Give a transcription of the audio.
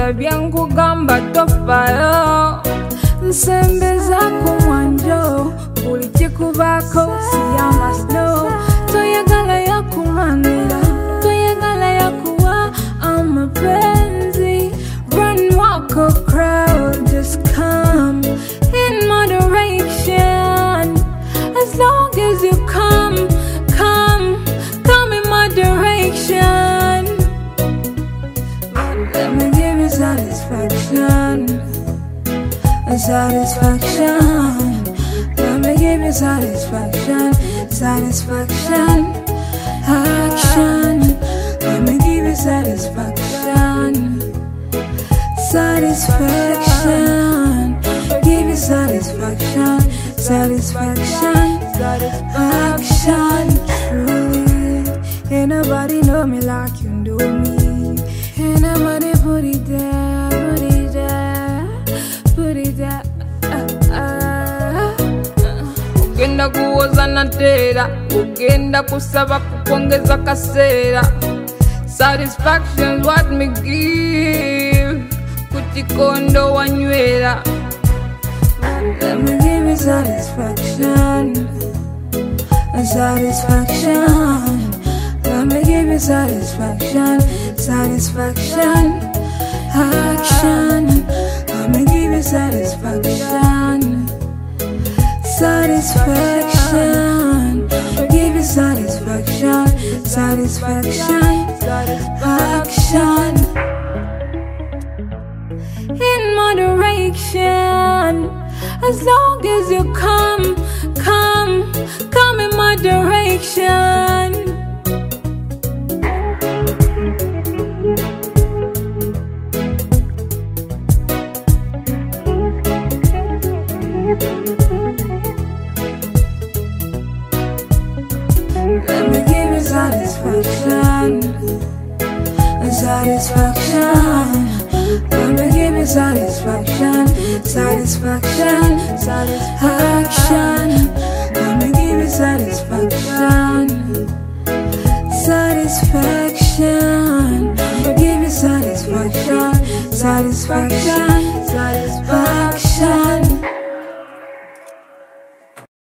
Kola byankugamba tofayo nsembeza ku mwanjo buli kikubako siyamasno toyagala yakumanira toyagala yakuwa amapenzi run walk a crowd just come in moderation as long as you come in moderation. Let me give you satisfaction. Let me give you satisfaction. Action. Let me give you satisfaction. Give you satisfaction. Action. Truly, ain't nobody know me like you do me. Ain't nobody put it there. Ugenda kuwoza natera, ugenda kusaba kupongeza kasera. Satisfaction's what me give, kutikondo wanywera. Let me give you satisfaction. Let me give you satisfaction. Action. Let me give you satisfaction. Give you satisfaction. Action. In moderation, as long as you come in moderation. Let me give you satisfaction. Let me give you satisfaction. Action. Let me give you satisfaction. Give you satisfaction.